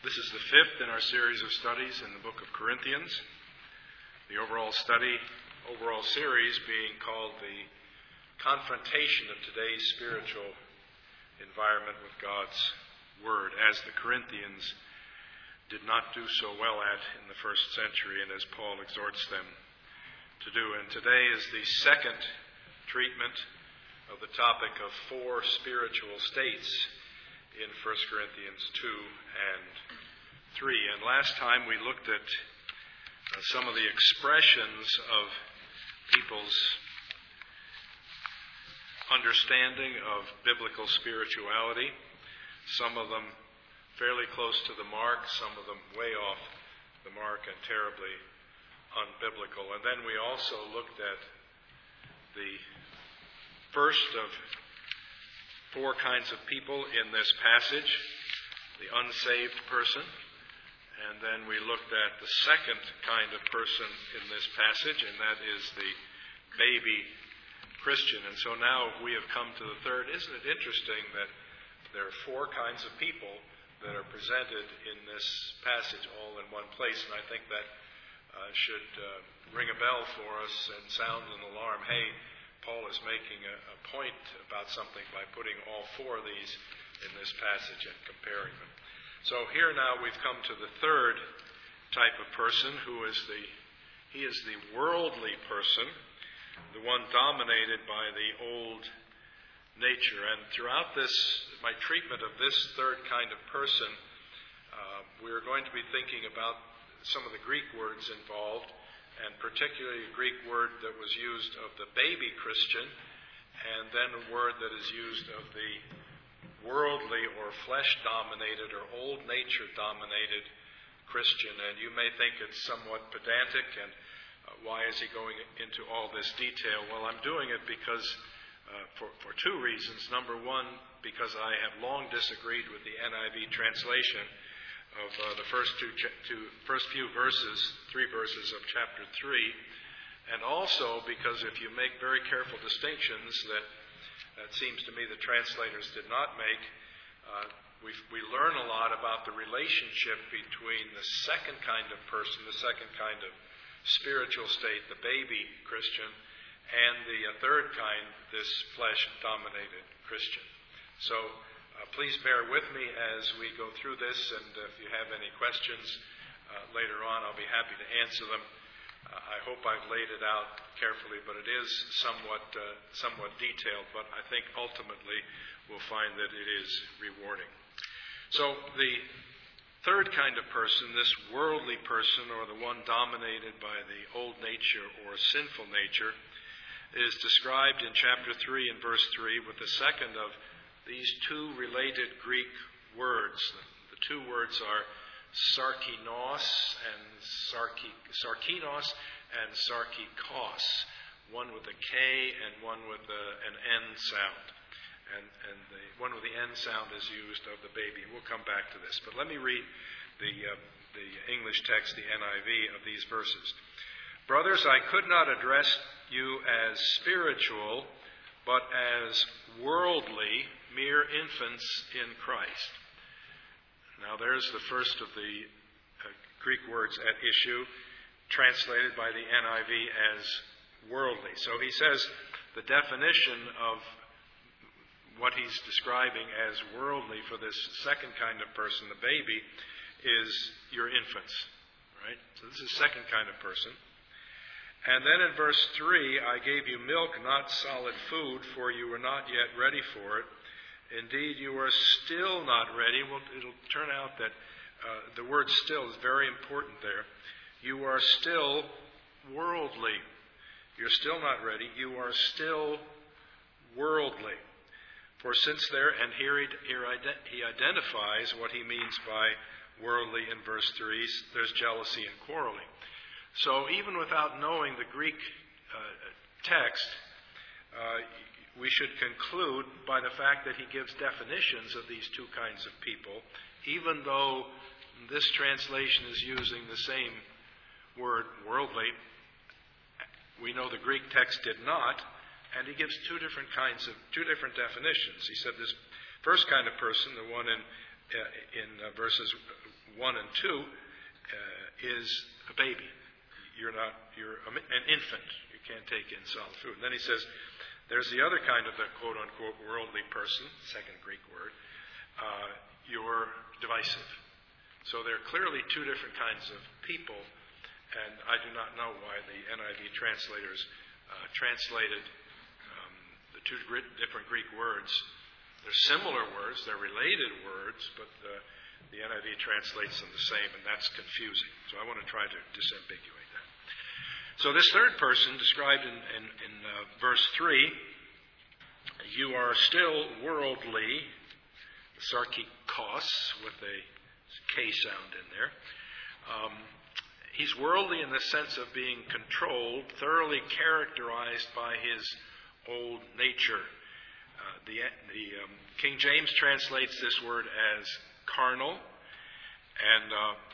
This is the fifth in our series of studies in the book of Corinthians. The overall series being called the confrontation of today's spiritual environment with God's Word, as the Corinthians did not do so well at in the first century, and as Paul exhorts them to do. And today is the second treatment of the topic of four spiritual states in 1 Corinthians 2 and 3. And last time we looked at some of the expressions of people's understanding of biblical spirituality, some of them fairly close to the mark, some of them way off the mark and terribly unbiblical. And then we also looked at the first of four kinds of people in this passage, the unsaved person. And then we looked at the second kind of person in this passage, and that is the baby Christian. And so now we have come to the third. Isn't it interesting that there are four kinds of people that are presented in this passage all in one place? And I think that should ring a bell for us and sound an alarm. Hey, Paul is making a point about something by putting all four of these in this passage and comparing them. So here now we've come to the third type of person, who is the worldly person, the one dominated by the old nature. And throughout my treatment of this third kind of person, we're going to be thinking about some of the Greek words involved, and particularly a Greek word that was used of the baby Christian, and then a word that is used of the worldly or flesh-dominated or old nature-dominated Christian. And you may think it's somewhat pedantic, and why is he going into all this detail? Well, I'm doing it because for two reasons. Number one, because I have long disagreed with the NIV translation of the first few verses, 3 verses of chapter 3, and also because if you make very careful distinctions that seems to me the translators did not make, we learn a lot about the relationship between the second kind of person, the second kind of spiritual state, the baby Christian, and the third kind, this flesh-dominated Christian. So please bear with me as we go through this, and if you have any questions later on, I'll be happy to answer them. I hope I've laid it out carefully, but it is somewhat detailed, but I think ultimately we'll find that it is rewarding. So the third kind of person, this worldly person, or the one dominated by the old nature or sinful nature, is described in chapter 3 and verse 3 with the second of these two related Greek words. The two words are sarkinos and sarkikos, one with a K and one with an N sound. And the one with the N sound is used of the baby. We'll come back to this. But let me read the English text, the NIV, of these verses. Brothers, I could not address you as spiritual, but as worldly, mere infants in Christ. Now there's the first of the Greek words at issue, translated by the NIV as worldly. So he says the definition of what he's describing as worldly for this second kind of person, the baby, is your infants. Right? So this is the second kind of person. And then in verse 3, I gave you milk, not solid food, for you were not yet ready for it. Indeed, you are still not ready. Well, it'll turn out that the word still is very important there. You are still worldly. You're still not ready. You are still worldly. For since there, and here he identifies what he means by worldly in verse 3, there's jealousy and quarreling. So even without knowing the Greek text, we should conclude by the fact that he gives definitions of these two kinds of people, even though this translation is using the same word, worldly. We know the Greek text did not, and he gives two different definitions. He said this first kind of person, the one in verses 1 and 2 is a baby. You're an infant. You can't take in solid food. And then he says, there's the other kind of a quote-unquote worldly person, second Greek word. You're divisive. So there are clearly two different kinds of people, and I do not know why the NIV translators translated the two different Greek words. They're similar words, they're related words, but the NIV translates them the same, and that's confusing. So I want to try to disambiguate that. So this third person, described in verse 3, you are still worldly, sarkikos, with a K sound in there. He's worldly in the sense of being controlled, thoroughly characterized by his old nature. The King James translates this word as carnal, and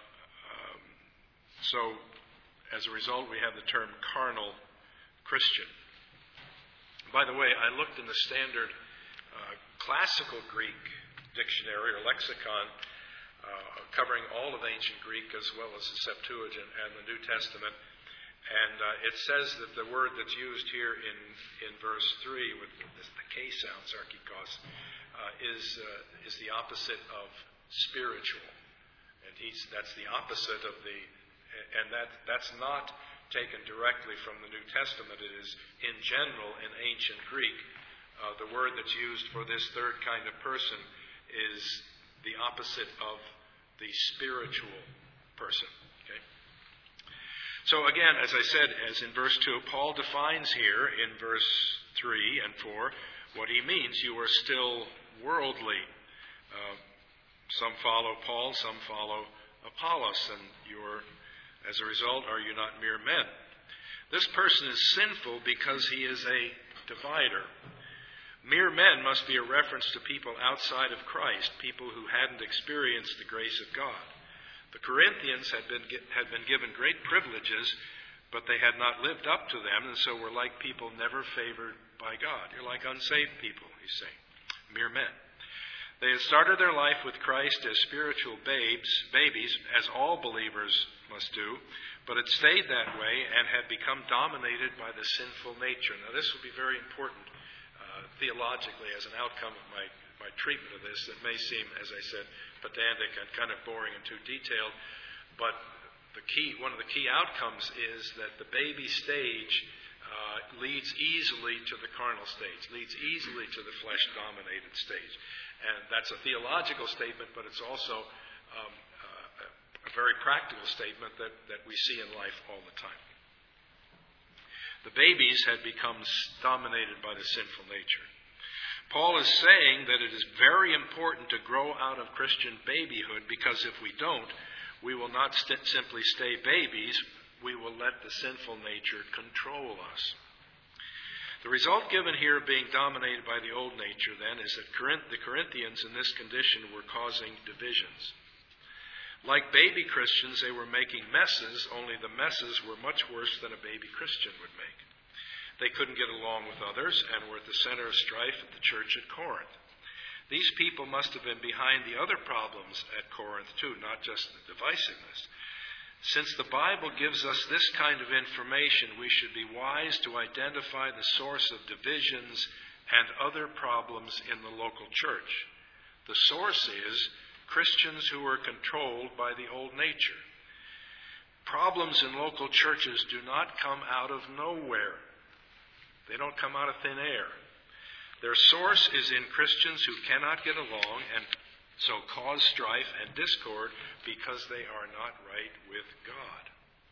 so as a result we have the term carnal Christian. By the way, I looked in the standard classical Greek dictionary or lexicon covering all of ancient Greek as well as the Septuagint and the New Testament. And it says that the word that's used here in verse 3 with the K sound, sarkikos, is the opposite of spiritual. And that's the opposite of that's not taken directly from the New Testament. It is in general in ancient Greek. The word that's used for this third kind of person is the opposite of the spiritual person. Okay? So again, as I said, as in verse 2, Paul defines here in verse 3 and 4 what he means. You are still worldly. Some follow Paul, some follow Apollos, and as a result, are you not mere men? This person is sinful because he is a divider. Mere men must be a reference to people outside of Christ, people who hadn't experienced the grace of God. The Corinthians had been given great privileges, but they had not lived up to them, and so were like people never favored by God. You're like unsaved people, he's saying, mere men. They had started their life with Christ as spiritual babies, as all believers must do, but it stayed that way and had become dominated by the sinful nature. Now, this will be very important theologically as an outcome of my treatment of this. It may seem, as I said, pedantic and kind of boring and too detailed, but one of the key outcomes is that the baby stage leads easily to the carnal stage, leads easily to the flesh-dominated stage. And that's a theological statement, but it's also a very practical statement that we see in life all the time. The babies had become dominated by the sinful nature. Paul is saying that it is very important to grow out of Christian babyhood, because if we don't, we will not simply stay babies, we will let the sinful nature control us. The result given here of being dominated by the old nature, then, is that the Corinthians in this condition were causing divisions. Like baby Christians, they were making messes, only the messes were much worse than a baby Christian would make. They couldn't get along with others and were at the center of strife at the church at Corinth. These people must have been behind the other problems at Corinth too, not just the divisiveness. Since the Bible gives us this kind of information, we should be wise to identify the source of divisions and other problems in the local church. The source is Christians who are controlled by the old nature. Problems in local churches do not come out of nowhere. They don't come out of thin air. Their source is in Christians who cannot get along and so cause strife and discord because they are not right with God.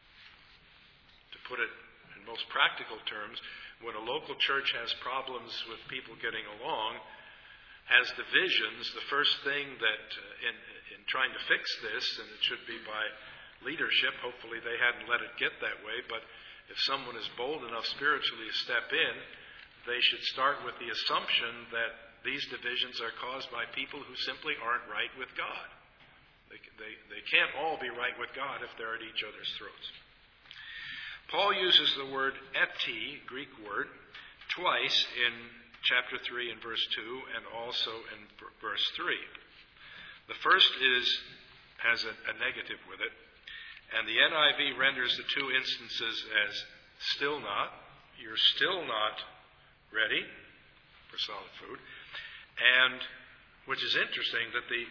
To put it in most practical terms, when a local church has problems with people getting along, has divisions, the first thing that in trying to fix this, and it should be by leadership, hopefully they hadn't let it get that way, but if someone is bold enough spiritually to step in, they should start with the assumption that these divisions are caused by people who simply aren't right with God. They can't all be right with God if they're at each other's throats. Paul uses the word eti, Greek word, twice in chapter 3 and verse 2 and also in verse 3. The first is has a negative with it. And the NIV renders the two instances as still not. You're still not ready for solid food. And which is interesting that the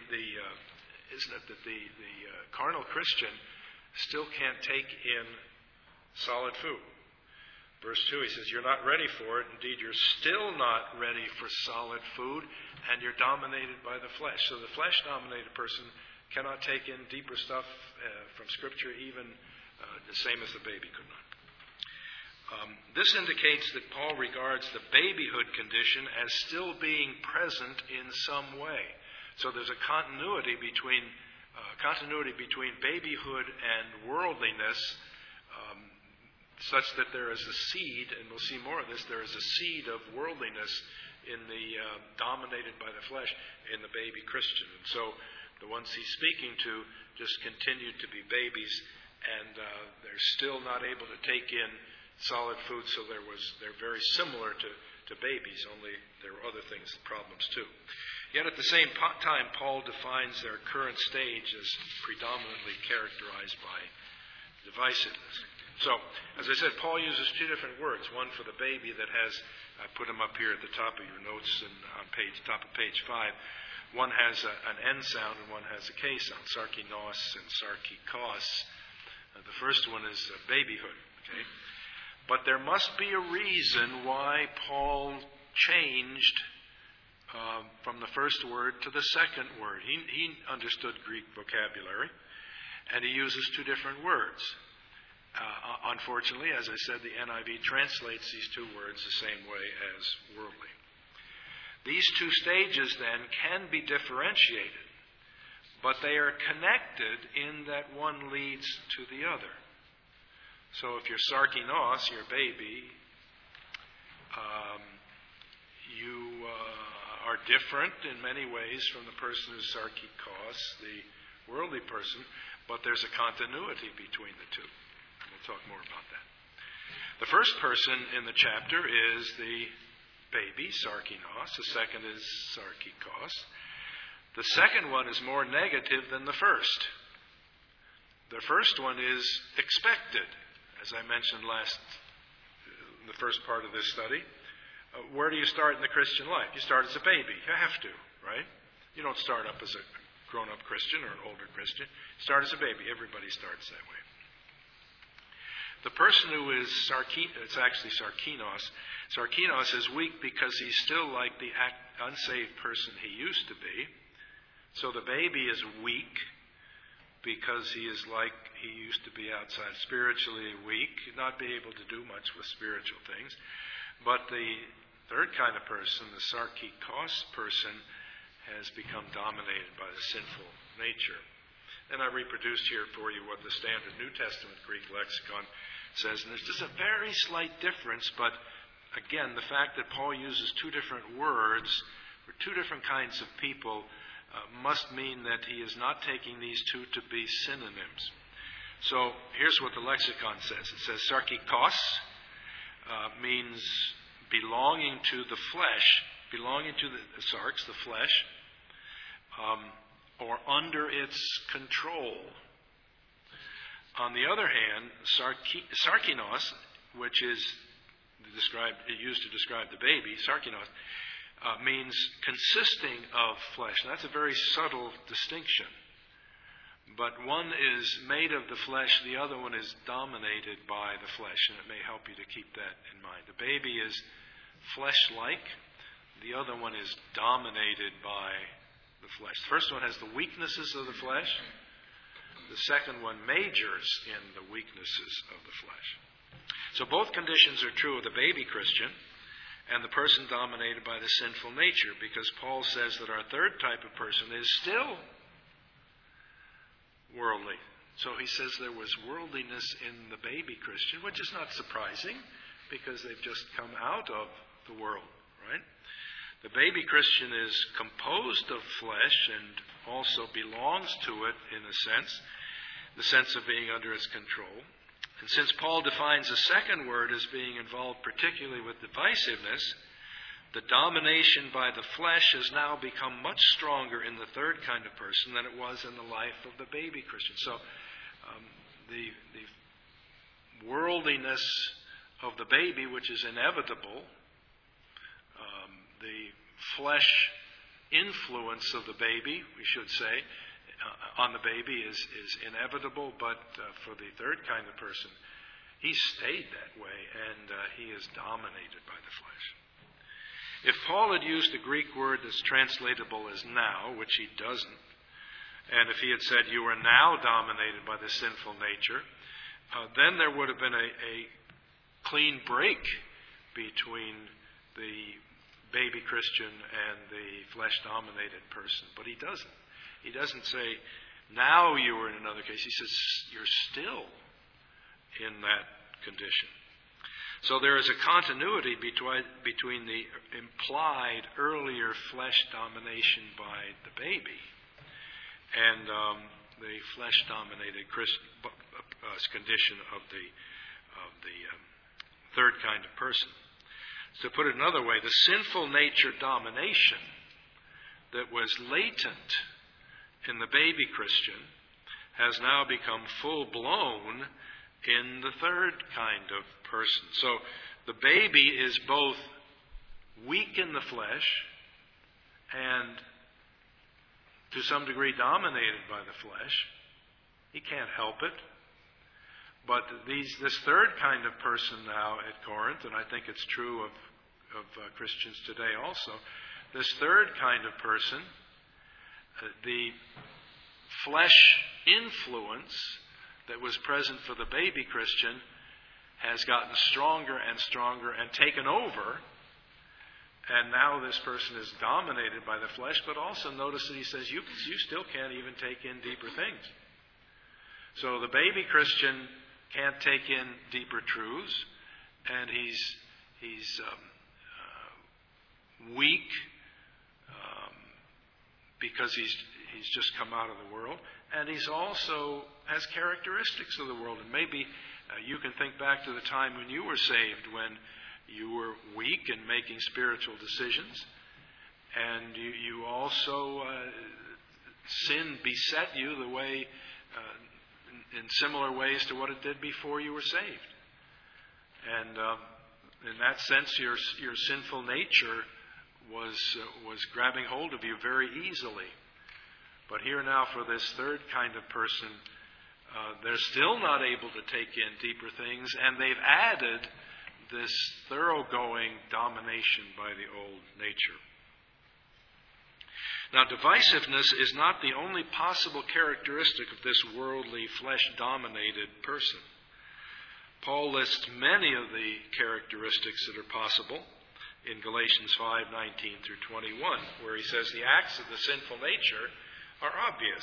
carnal Christian still can't take in solid food. Verse 2, he says, you're not ready for it. Indeed, you're still not ready for solid food, and you're dominated by the flesh. So the flesh-dominated person cannot take in deeper stuff from Scripture, even the same as the baby could not. This indicates that Paul regards the babyhood condition as still being present in some way. So there's a continuity between babyhood and worldliness, such that there is a seed, and we'll see more of this, there is a seed of worldliness in the dominated by the flesh in the baby Christian. And so the ones he's speaking to just continue to be babies, and they're still not able to take in solid food, so they're very similar to babies, only there are other things, problems too. Yet at the same time, Paul defines their current stage as predominantly characterized by divisiveness. So, as I said, Paul uses two different words. One for the baby that has, I put them up here at the top of your notes and on top of page 5. One has an N sound and one has a K sound, sarkinos and sarkikos. The first one is babyhood. Okay, but there must be a reason why Paul changed from the first word to the second word. He understood Greek vocabulary, and he uses two different words. Unfortunately, as I said, the NIV translates these two words the same way as worldly. These two stages, then, can be differentiated, but they are connected in that one leads to the other. So if you're sarkinos, your baby, you are different in many ways from the person who's sarkikos, the worldly person, but there's a continuity between the two. We'll talk more about that. The first person in the chapter is the baby, sarkinos. The second is sarkikos. The second one is more negative than the first. The first one is expected, as I mentioned in the first part of this study. Where do you start in the Christian life? You start as a baby. You have to, right? You don't start up as a grown-up Christian or an older Christian. You start as a baby. Everybody starts that way. The person who is it's actually sarkinos. Sarkinos is weak because he's still like the unsaved person he used to be. So the baby is weak because he is like he used to be outside, spiritually weak, not be able to do much with spiritual things. But the third kind of person, the sarkikos person, has become dominated by the sinful nature. And I reproduced here for you what the standard New Testament Greek lexicon says. And there's just a very slight difference, but again, the fact that Paul uses two different words for two different kinds of people must mean that he is not taking these two to be synonyms. So here's what the lexicon says. It says sarkikos means belonging to the flesh, belonging to the sarx, the flesh, or under its control. On the other hand, sarkinos, which is used to describe the baby, sarkinos, means consisting of flesh. And that's a very subtle distinction. But one is made of the flesh, the other one is dominated by the flesh, and it may help you to keep that in mind. The baby is flesh-like, the other one is dominated by the flesh. The first one has the weaknesses of the flesh. The second one majors in the weaknesses of the flesh. So both conditions are true of the baby Christian and the person dominated by the sinful nature, because Paul says that our third type of person is still worldly. So he says there was worldliness in the baby Christian, which is not surprising because they've just come out of the world, right? The baby Christian is composed of flesh and also belongs to it in a sense, the sense of being under its control. And since Paul defines the second word as being involved particularly with divisiveness, the domination by the flesh has now become much stronger in the third kind of person than it was in the life of the baby Christian. So the worldliness of the baby, which is inevitable, the flesh influence of the baby, we should say, on the baby is inevitable, but for the third kind of person, he stayed that way, and he is dominated by the flesh. If Paul had used a Greek word that's translatable as now, which he doesn't, and if he had said, you are now dominated by the sinful nature, then there would have been a clean break between the baby Christian and the flesh-dominated person. But he doesn't. He doesn't say, now you are in another case. He says, you're still in that condition. So there is a continuity between the implied earlier flesh domination by the baby and the flesh-dominated condition of the third kind of person. To put it another way, the sinful nature domination that was latent in the baby Christian has now become full-blown in the third kind of person. So the baby is both weak in the flesh and to some degree dominated by the flesh. He can't help it. But this third kind of person now at Corinth, and I think it's true of Christians today also, this third kind of person, the flesh influence that was present for the baby Christian has gotten stronger and stronger and taken over. And now this person is dominated by the flesh, but also notice that he says, you still can't even take in deeper things. So the baby Christian can't take in deeper truths, and he's weak because he's just come out of the world, and he's also has characteristics of the world. And maybe you can think back to the time when you were saved, when you were weak in making spiritual decisions, and you also sin beset you the way in similar ways to what it did before you were saved. And in that sense, your sinful nature was grabbing hold of you very easily. But here now, for this third kind of person, they're still not able to take in deeper things, and they've added this thoroughgoing domination by the old nature. Now, divisiveness is not the only possible characteristic of this worldly, flesh-dominated person. Paul lists many of the characteristics that are possible in Galatians 5:19 through 21, where he says the acts of the sinful nature are obvious.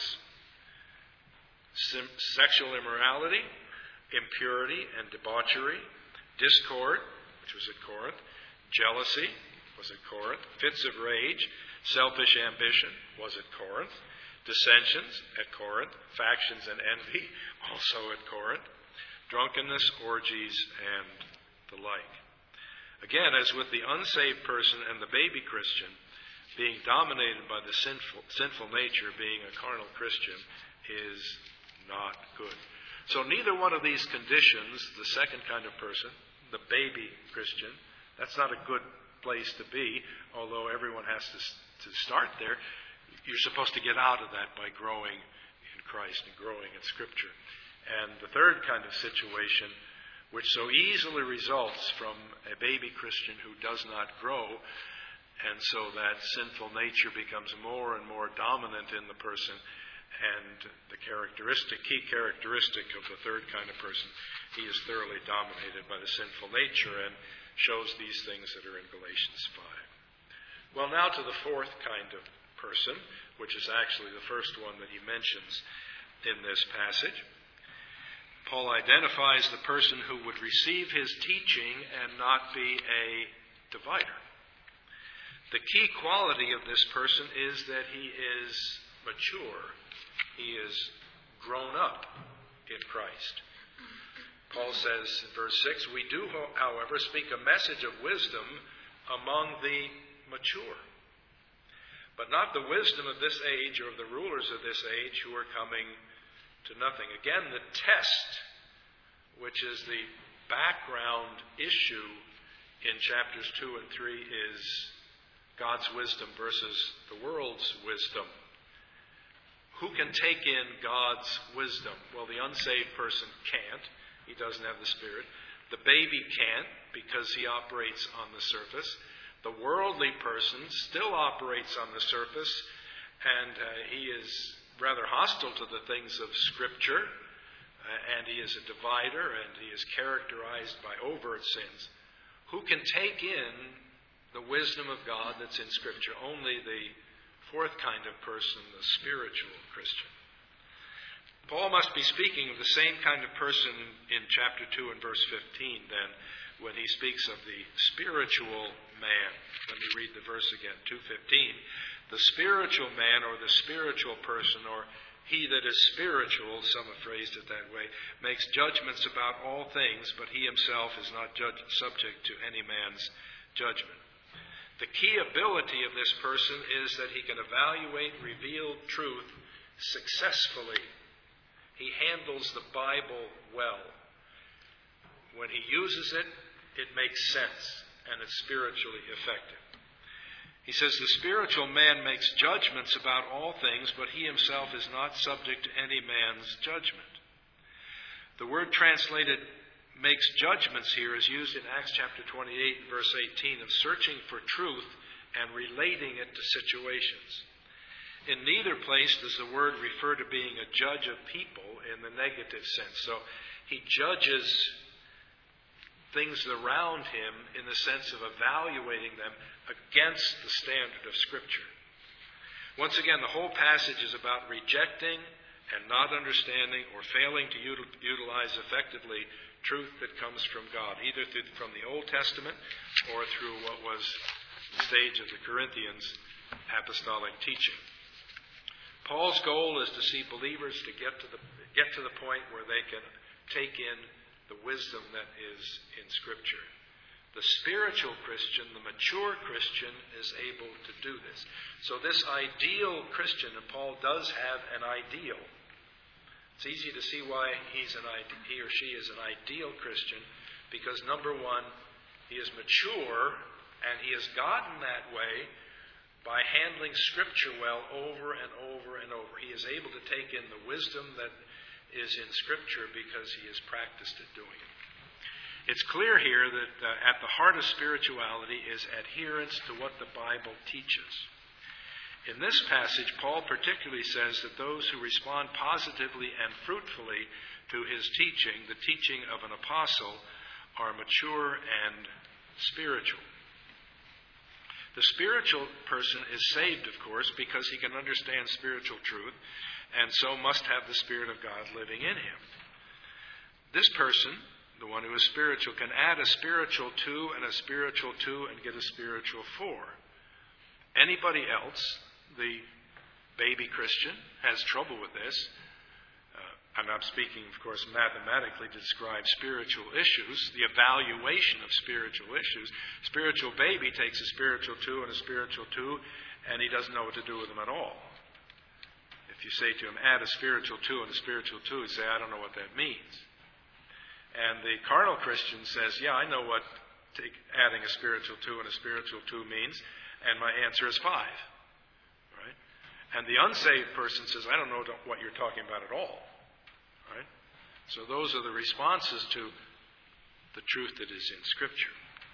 Sexual immorality, impurity and debauchery, discord, which was at Corinth, jealousy was at Corinth, fits of rage, selfish ambition was at Corinth, dissensions at Corinth, factions and envy also at Corinth, drunkenness, orgies, and the like. Again, as with the unsaved person and the baby Christian, being dominated by the sinful nature, being a carnal Christian, is not good. So neither one of these conditions, the second kind of person, the baby Christian, that's not a good place to be, although everyone has to start there. You're supposed to get out of that by growing in Christ and growing in Scripture. And the third kind of situation, which so easily results from a baby Christian who does not grow, and so that sinful nature becomes more and more dominant in the person, and the key characteristic of the third kind of person, he is thoroughly dominated by the sinful nature and shows these things that are in Galatians 5. Well, now to the fourth kind of person, which is actually the first one that he mentions in this passage. Paul identifies the person who would receive his teaching and not be a divider. The key quality of this person is that he is mature. He is grown up in Christ. Paul says in verse 6, we do, however, speak a message of wisdom among the mature, but not the wisdom of this age or of the rulers of this age who are coming to nothing. Again, the test, which is the background issue in chapters 2 and 3, is God's wisdom versus the world's wisdom. Who can take in God's wisdom? Well, the unsaved person can't. He doesn't have the Spirit. The baby can't because he operates on the surface. The worldly person still operates on the surface, and he is rather hostile to the things of Scripture, and he is a divider, and he is characterized by overt sins. Who can take in the wisdom of God that's in Scripture? Only the fourth kind of person, the spiritual Christian. Paul must be speaking of the same kind of person in chapter 2 and verse 15 then, when he speaks of the spiritual man. Let me read the verse again, 2:15. The spiritual man, or the spiritual person, or he that is spiritual, some have phrased it that way, makes judgments about all things, but he himself is not subject to any man's judgment. The key ability of this person is that he can evaluate revealed truth successfully. He handles the Bible well. When he uses it, it makes sense, and it's spiritually effective. He says the spiritual man makes judgments about all things, but he himself is not subject to any man's judgment. The word translated makes judgments here is used in Acts chapter 28, verse 18, of searching for truth and relating it to situations. In neither place does the word refer to being a judge of people in the negative sense. So he judges things around him in the sense of evaluating them against the standard of Scripture. Once again, the whole passage is about rejecting and not understanding or failing to utilize effectively truth that comes from God, either from the Old Testament or through what was the stage of the Corinthians' apostolic teaching. Paul's goal is to see believers to get to the point where they can take in the wisdom that is in Scripture. The spiritual Christian, the mature Christian, is able to do this. So this ideal Christian, and Paul does have an ideal. It's easy to see why he or she is an ideal Christian, because number one, he is mature, and he has gotten that way by handling Scripture well over and over and over. He is able to take in the wisdom that is in Scripture because he has practiced at doing it. It's clear here that at the heart of spirituality is adherence to what the Bible teaches. In this passage, Paul particularly says that those who respond positively and fruitfully to his teaching, the teaching of an apostle, are mature and spiritual. The spiritual person is saved, of course, because he can understand spiritual truth, and so must have the Spirit of God living in him. This person, the one who is spiritual, can add a spiritual 2 and a spiritual 2 and get a spiritual 4. Anybody else, the baby Christian, has trouble with this. I'm not speaking, of course, mathematically to describe spiritual issues, the evaluation of spiritual issues. Spiritual baby takes a spiritual 2 and a spiritual 2, and he doesn't know what to do with them at all. If you say to him, add a spiritual 2 and a spiritual 2, he'd say, I don't know what that means. And the carnal Christian says, yeah, I know what adding a spiritual 2 and a spiritual 2 means, and my answer is 5. Right? And the unsaved person says, I don't know what you're talking about at all. Right? So those are the responses to the truth that is in Scripture.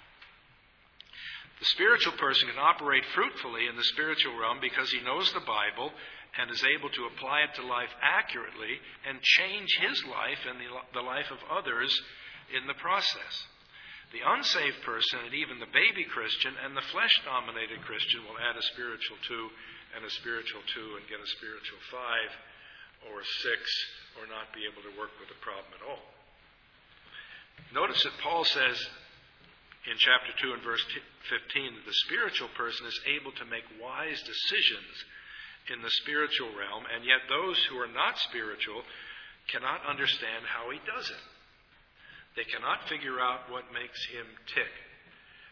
The spiritual person can operate fruitfully in the spiritual realm because he knows the Bible and is able to apply it to life accurately and change his life and the life of others in the process. The unsaved person and even the baby Christian and the flesh-dominated Christian will add a spiritual 2 and a spiritual 2 and get a spiritual 5 or 6 or not be able to work with the problem at all. Notice that Paul says in chapter 2 and verse 15 that the spiritual person is able to make wise decisions in the spiritual realm, and yet those who are not spiritual cannot understand how he does it. They cannot figure out what makes him tick.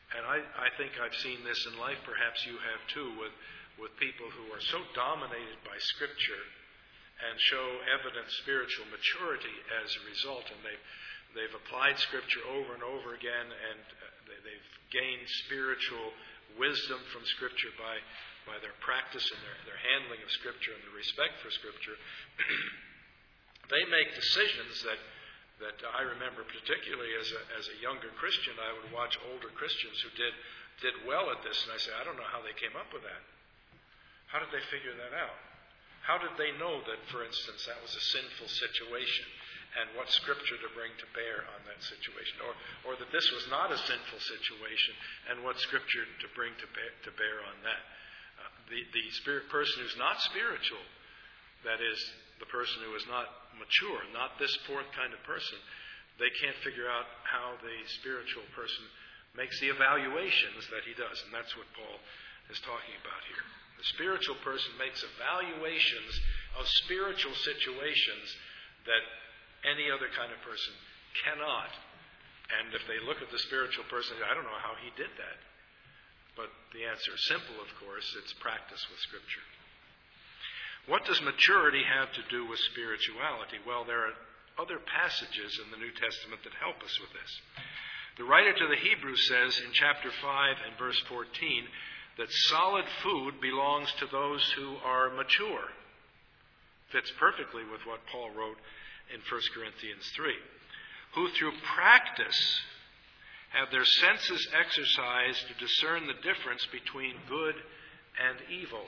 And I think I've seen this in life, perhaps you have too, with people who are so dominated by Scripture and show evident spiritual maturity as a result. And they've applied Scripture over and over again, and they've gained spiritual wisdom from Scripture by their practice and their handling of Scripture and the respect for Scripture. They make decisions that I remember, particularly as a younger Christian, I would watch older Christians who did well at this, and I say, I don't know how they came up with that. How did they figure that out? How did they know that, for instance, that was a sinful situation, and what Scripture to bring to bear on that situation, or that this was not a sinful situation, and what Scripture to bring to bear on that? The person who's not spiritual, that is, the person who is not mature, not this fourth kind of person, they can't figure out how the spiritual person makes the evaluations that he does. And that's what Paul is talking about here. The spiritual person makes evaluations of spiritual situations that any other kind of person cannot. And if they look at the spiritual person, I don't know how he did that. But the answer is simple, of course. It's practice with Scripture. What does maturity have to do with spirituality? Well, there are other passages in the New Testament that help us with this. The writer to the Hebrews says in chapter 5 and verse 14 that solid food belongs to those who are mature. Fits perfectly with what Paul wrote in 1 Corinthians 3. Who through practice have their senses exercised to discern the difference between good and evil.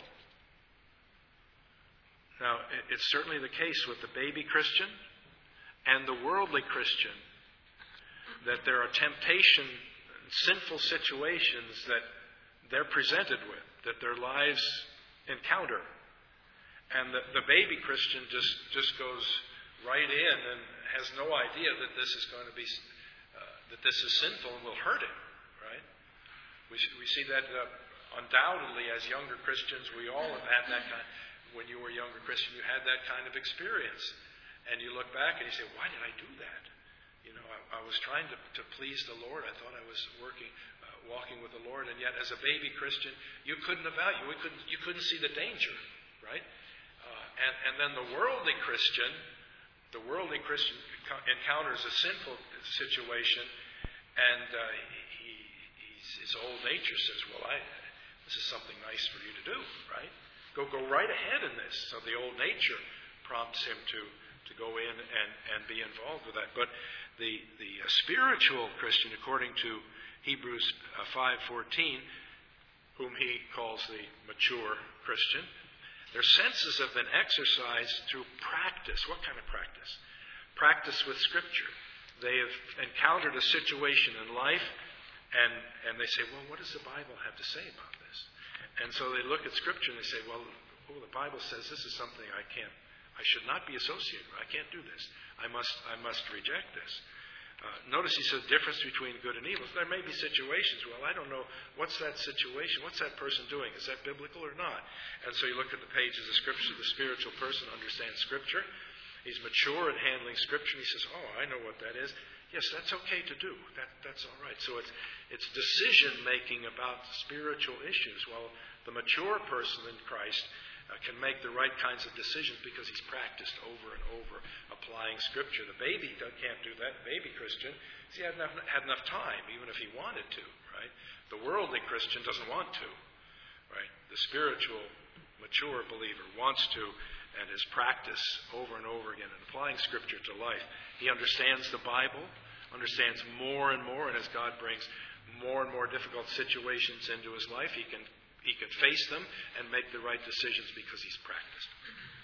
Now, it's certainly the case with the baby Christian and the worldly Christian that there are temptation, sinful situations that they're presented with, that their lives encounter. And the baby Christian just goes right in and has no idea that this is going to be, that this is sinful and will hurt him, right? We see that undoubtedly as younger Christians. We all have had that kind. When you were a younger Christian, you had that kind of experience. And you look back and you say, why did I do that? You know, I was trying to please the Lord. I thought I was walking with the Lord. And yet, as a baby Christian, you couldn't evaluate. You couldn't see the danger, right? And then the worldly Christian encounters a sinful situation, and his old nature says, well, this is something nice for you to do, right? Go right ahead in this. So the old nature prompts him to go in and be involved with that. But the spiritual Christian, according to Hebrews 5:14, whom he calls the mature Christian, their senses have been exercised through practice. What kind of practice? Practice with Scripture. They have encountered a situation in life, and they say, well, what does the Bible have to say about this? And so they look at Scripture and they say, well, the Bible says this is something I should not be associated with. I can't do this. I must reject this. Notice he says difference between good and evil. There may be situations, well, I don't know, what's that situation? What's that person doing? Is that biblical or not? And so you look at the pages of Scripture, the spiritual person understands Scripture. He's mature in handling Scripture, and he says, oh, I know what that is. Yes, that's okay to do. That's all right. So it's decision-making about spiritual issues. Well, the mature person in Christ can make the right kinds of decisions because he's practiced over and over applying Scripture. The baby can't do that. The baby Christian, he hadn't had enough time, even if he wanted to, right? The worldly Christian doesn't want to, right? The spiritual, mature believer wants to and has practiced over and over again in applying Scripture to life. He understands the Bible, understands more and more, and as God brings more and more difficult situations into his life, he can face them and make the right decisions because he's practiced.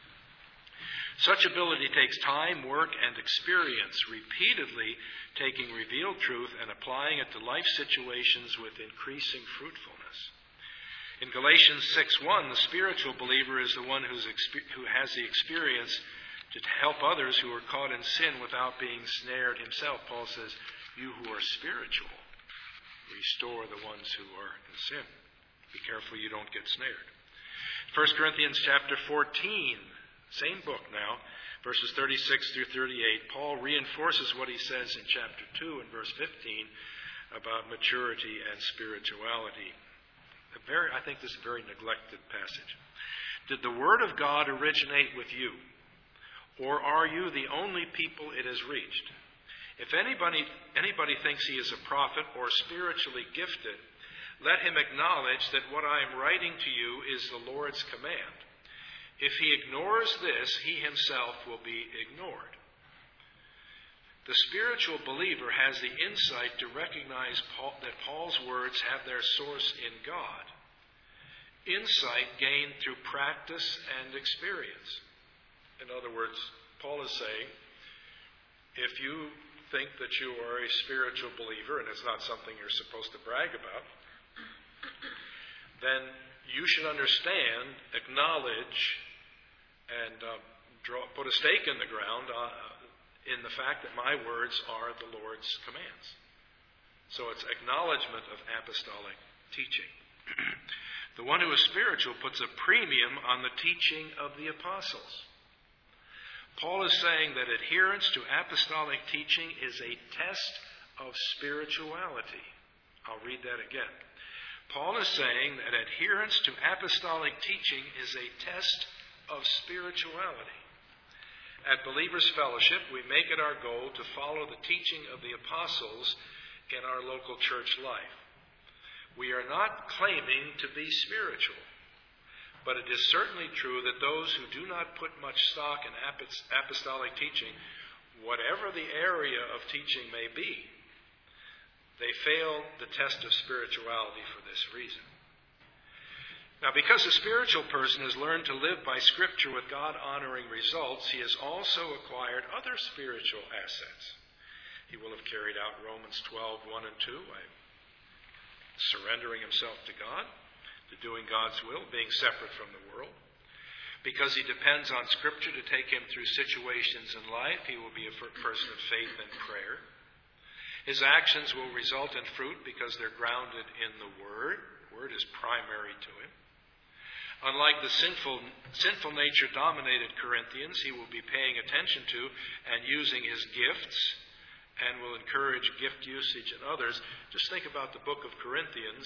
Such ability takes time, work, and experience, repeatedly taking revealed truth and applying it to life situations with increasing fruitfulness. In Galatians 6:1, the spiritual believer is the one who has the experience to help others who are caught in sin without being snared himself. Paul says, you who are spiritual, restore the ones who are in sin. Be careful you don't get snared. 1 Corinthians chapter 14, same book now, verses 36 through 38, Paul reinforces what he says in chapter 2 and verse 15, about maturity and spirituality. I think this is a very neglected passage. Did the Word of God originate with you? Or are you the only people it has reached? If anybody thinks he is a prophet or spiritually gifted, let him acknowledge that what I am writing to you is the Lord's command. If he ignores this, he himself will be ignored. The spiritual believer has the insight to recognize that Paul's words have their source in God. Insight gained through practice and experience. In other words, Paul is saying, if you think that you are a spiritual believer, and it's not something you're supposed to brag about, then you should understand, acknowledge, and put a stake in the ground in the fact that my words are the Lord's commands. So it's acknowledgement of apostolic teaching. The one who is spiritual puts a premium on the teaching of the apostles. Paul is saying that adherence to apostolic teaching is a test of spirituality. I'll read that again. Paul is saying that adherence to apostolic teaching is a test of spirituality. At Believers Fellowship, we make it our goal to follow the teaching of the apostles in our local church life. We are not claiming to be spiritual, but it is certainly true that those who do not put much stock in apostolic teaching, whatever the area of teaching may be, they fail the test of spirituality for this reason. Now, because a spiritual person has learned to live by Scripture with God-honoring results, he has also acquired other spiritual assets. He will have carried out Romans 12:1 and 2, by surrendering himself to God, to doing God's will, being separate from the world. Because he depends on Scripture to take him through situations in life, he will be a person of faith and prayer. His actions will result in fruit because they're grounded in the Word. The Word is primary to him. Unlike the sinful nature-dominated Corinthians, he will be paying attention to and using his gifts and will encourage gift usage in others. Just think about the book of Corinthians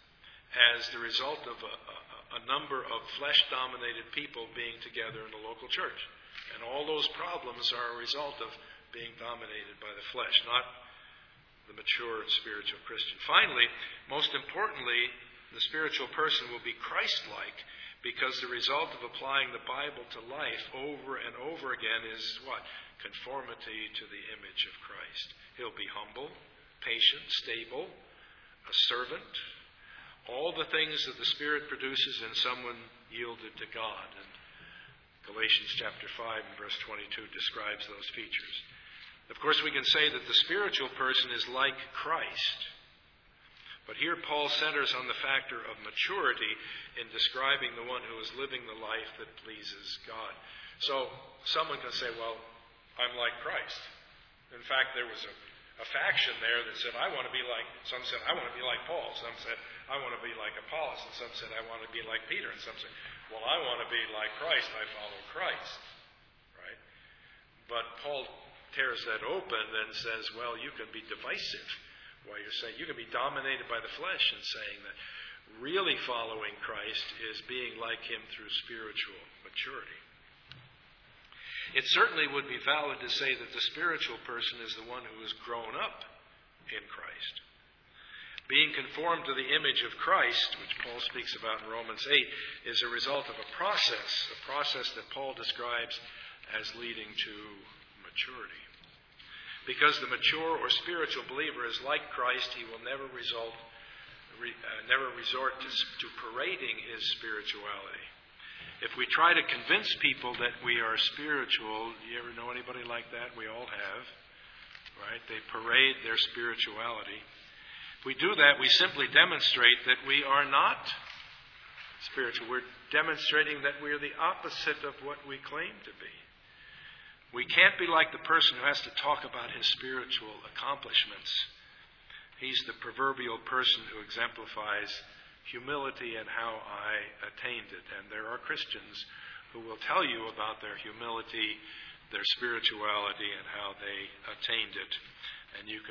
as the result of a number of flesh-dominated people being together in a local church. And all those problems are a result of being dominated by the flesh, not the mature spiritual Christian. Finally, most importantly, the spiritual person will be Christ-like, because the result of applying the Bible to life over and over again is what? Conformity to the image of Christ. He'll be humble, patient, stable, a servant. All the things that the Spirit produces in someone yielded to God. And Galatians chapter 5 and verse 22 describes those features. Of course, we can say that the spiritual person is like Christ. But here Paul centers on the factor of maturity in describing the one who is living the life that pleases God. So someone can say, well, I'm like Christ. In fact, there was a faction there that said, I want to be like, some said, I want to be like Paul. Some said, I want to be like Apollos. And some said, I want to be like Peter. And some said, well, I want to be like Christ. I follow Christ. Right? But Paul tears that open and says, well, you can be divisive. While you're saying you can be dominated by the flesh and saying that really following Christ is being like him through spiritual maturity. It certainly would be valid to say that the spiritual person is the one who has grown up in Christ. Being conformed to the image of Christ, which Paul speaks about in Romans 8, is a result of a process that Paul describes as leading to maturity. Because the mature or spiritual believer is like Christ, he will never resort to parading his spirituality. If we try to convince people that we are spiritual, you ever know anybody like that? We all have, right? They parade their spirituality. If we do that, we simply demonstrate that we are not spiritual. We're demonstrating that we're the opposite of what we claim to be. We can't be like the person who has to talk about his spiritual accomplishments. He's the proverbial person who exemplifies humility and how I attained it. And there are Christians who will tell you about their humility, their spirituality, and how they attained it. And you can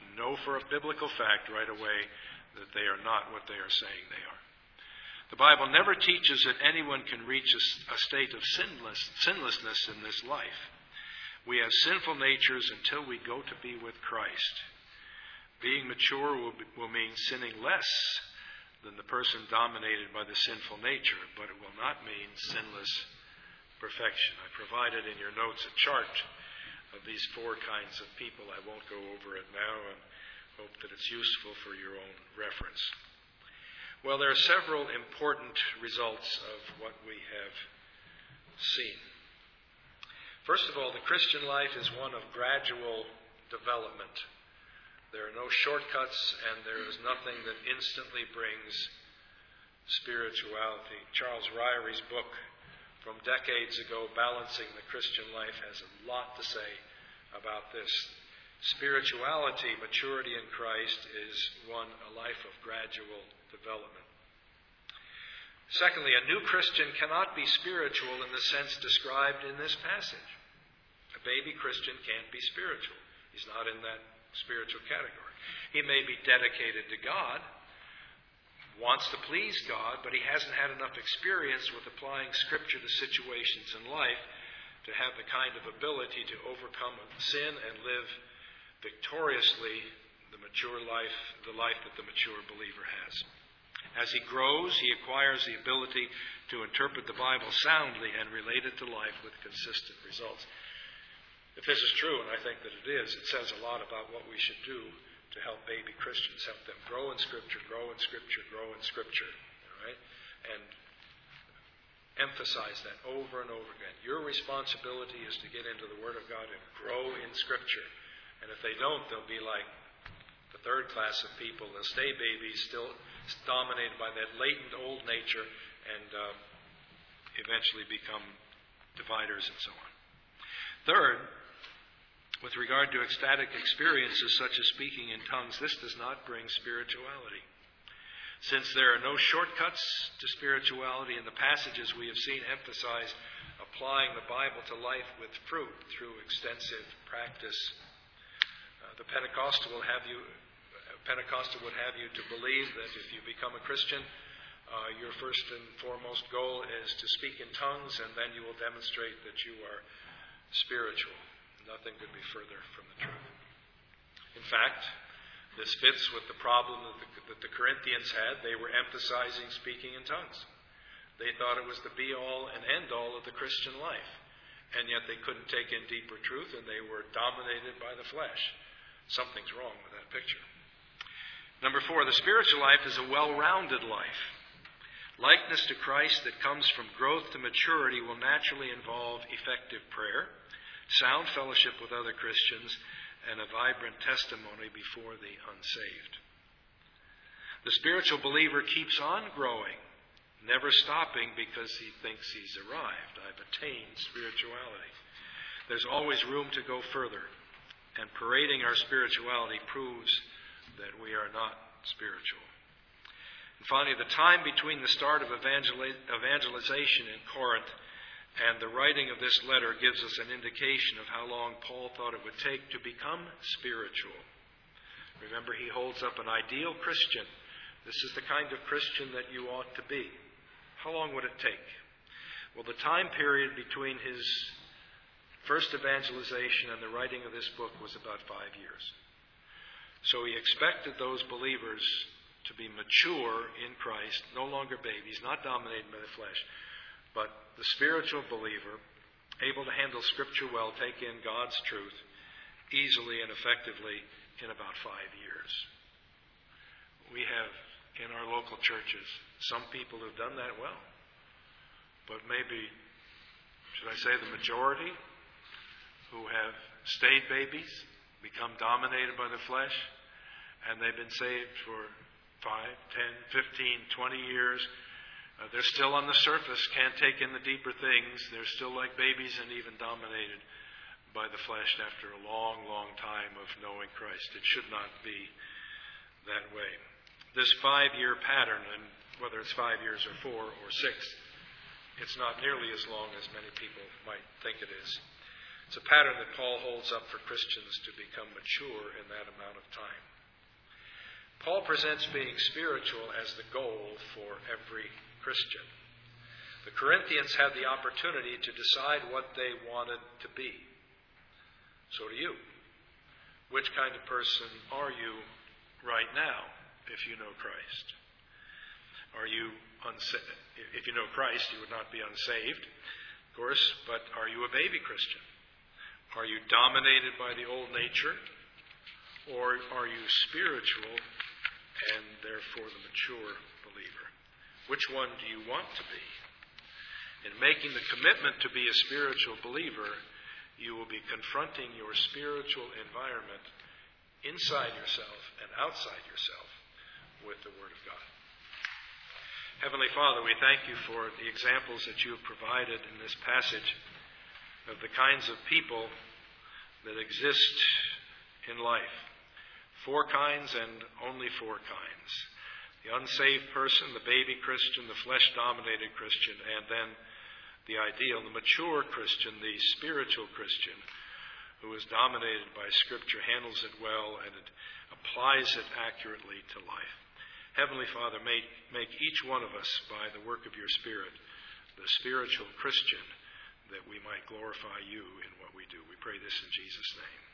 know for a biblical fact right away that they are not what they are saying they are. The Bible never teaches that anyone can reach a state of sinlessness in this life. We have sinful natures until we go to be with Christ. Being mature will mean sinning less than the person dominated by the sinful nature, but it will not mean sinless perfection. I provided in your notes a chart of these four kinds of people. I won't go over it now and hope that it's useful for your own reference. Well, there are several important results of what we have seen. First of all, the Christian life is one of gradual development. There are no shortcuts, and there is nothing that instantly brings spirituality. Charles Ryrie's book from decades ago, Balancing the Christian Life, has a lot to say about this. Spirituality, maturity in Christ, is a life of gradual development. Secondly, a new Christian cannot be spiritual in the sense described in this passage. A baby Christian can't be spiritual. He's not in that spiritual category. He may be dedicated to God, wants to please God, but he hasn't had enough experience with applying Scripture to situations in life to have the kind of ability to overcome sin and live victoriously the mature life, the life that the mature believer has. As he grows, he acquires the ability to interpret the Bible soundly and relate it to life with consistent results. If this is true, and I think that it is, it says a lot about what we should do to help baby Christians, help them grow in Scripture, grow in Scripture, grow in Scripture. All right? And emphasize that over and over again. Your responsibility is to get into the Word of God and grow in Scripture. And if they don't, they'll be like the third class of people. They'll stay babies, still dominated by that latent old nature, and eventually become dividers and so on. Third, with regard to ecstatic experiences such as speaking in tongues, this does not bring spirituality. Since there are no shortcuts to spirituality, in the passages we have seen emphasize applying the Bible to life with fruit through extensive practice. The Pentecostal would have you to believe that if you become a Christian, your first and foremost goal is to speak in tongues, and then you will demonstrate that you are spiritual. Nothing could be further from the truth. In fact, this fits with the problem that the Corinthians had. They were emphasizing speaking in tongues. They thought it was the be-all and end-all of the Christian life. And yet they couldn't take in deeper truth, and they were dominated by the flesh. Something's wrong with that picture. Number 4, the spiritual life is a well-rounded life. Likeness to Christ that comes from growth to maturity will naturally involve effective prayer, sound fellowship with other Christians, and a vibrant testimony before the unsaved. The spiritual believer keeps on growing, never stopping because he thinks he's arrived. I've attained spirituality. There's always room to go further, and parading our spirituality proves that we are not spiritual. And finally, the time between the start of evangelization in Corinth and the writing of this letter gives us an indication of how long Paul thought it would take to become spiritual. Remember, he holds up an ideal Christian. This is the kind of Christian that you ought to be. How long would it take? Well, the time period between his first evangelization and the writing of this book was about 5 years. So he expected those believers to be mature in Christ, no longer babies, not dominated by the flesh, but the spiritual believer, able to handle Scripture well, take in God's truth easily and effectively in about 5 years. We have in our local churches some people who've done that well, but maybe, should I say the majority, who have stayed babies, become dominated by the flesh, and they've been saved for 5, 10, 15, 20 years. They're still on the surface, can't take in the deeper things. They're still like babies and even dominated by the flesh after a long, long time of knowing Christ. It should not be that way. This 5-year pattern, and whether it's 5 years or 4 or 6, it's not nearly as long as many people might think it is. It's a pattern that Paul holds up for Christians to become mature in that amount of time. Paul presents being spiritual as the goal for every Christian. The Corinthians had the opportunity to decide what they wanted to be. So do you. Which kind of person are you right now if you know Christ? Are you if you know Christ, you would not be unsaved, of course, but are you a baby Christian? Are you dominated by the old nature? Or are you spiritual and therefore the mature believer? Which one do you want to be? In making the commitment to be a spiritual believer, you will be confronting your spiritual environment inside yourself and outside yourself with the Word of God. Heavenly Father, we thank you for the examples that you have provided in this passage of the kinds of people that exist in life. 4 kinds and only 4 kinds. The unsaved person, the baby Christian, the flesh-dominated Christian, and then the ideal, the mature Christian, the spiritual Christian, who is dominated by Scripture, handles it well, and it applies it accurately to life. Heavenly Father, make each one of us, by the work of your Spirit, the spiritual Christian, that we might glorify you in what we do. We pray this in Jesus' name.